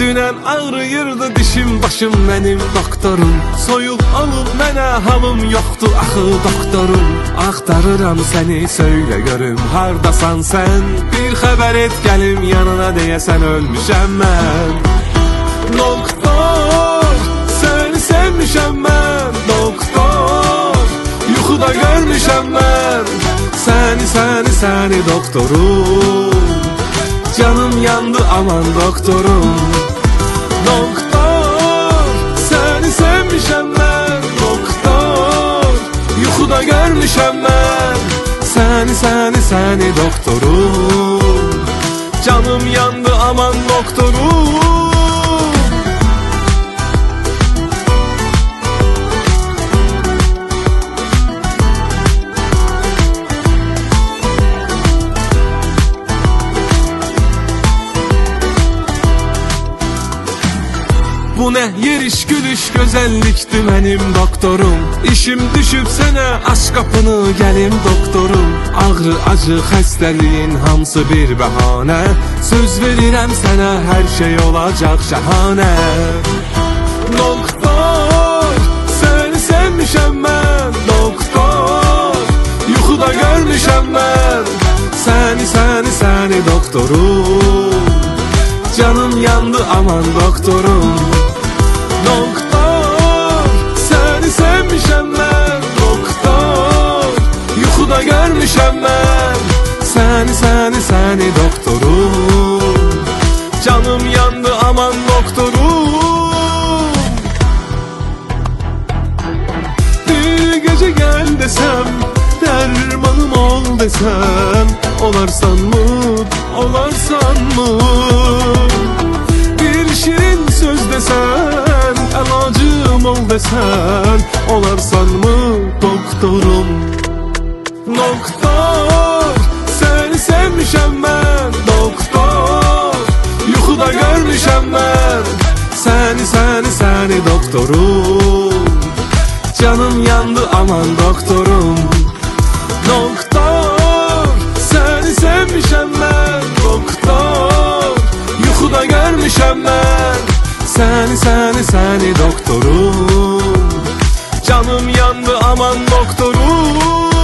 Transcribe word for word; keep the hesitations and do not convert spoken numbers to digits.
Dünən ağrıyırdı dişim başım mənim doktorum. Soyuq alıb mənə halım yoxdur axı doktorum. Axtarıram səni, söylə görüm hardasan sən. Bir xəbər et gəlim yanına, deyəsən ölmüşəm mən. Doktor, səni sevmişəm mən. Doktor, yuxuda görmüşəm mən. Səni, səni, səni doktorum. Canım yandı aman doktorum. Doktor, səni sevmişəm mən. Doktor, yuxuda görmüşəm mən. Səni, səni, səni doktorum. Canım yandı aman doktorum. Bu ne yeriş gülüş gözəllikdir mənim doktorum. İşim düşüb sənə, aç qapını gəlim doktorum. Ağrı acı xəstəliyin hamısı bir bəhanə. Söz verirəm sənə, hər şey olacaq şəhanə. Doktor, səni sevmişəm mən. Doktor, yuxuda görmüşəm mən. Səni, səni, səni doktorum. Canım yandı aman doktorum. Doktor, səni sevmişəm mən. Doktor, yuxuda görmüşəm mən. Səni, səni, səni doktorum. Canım yandı aman doktorum. Bir gece gel desem, dermanım ol desem, olarsan mı, olarsan mı? Bir şirin söz desen, elacım ol desen, olarsan mı doktorum? Doktor, səni sevmişəm mən. Doktor, yuxuda görmüşəm mən. Səni, səni, səni doktorum. Canım yandı aman doktorum. Doktor, səni sevmişəm mən. Doktor, yuxuda görmüşəm mən. Səni, səni, səni doktorum. Canım yandı aman doktorum.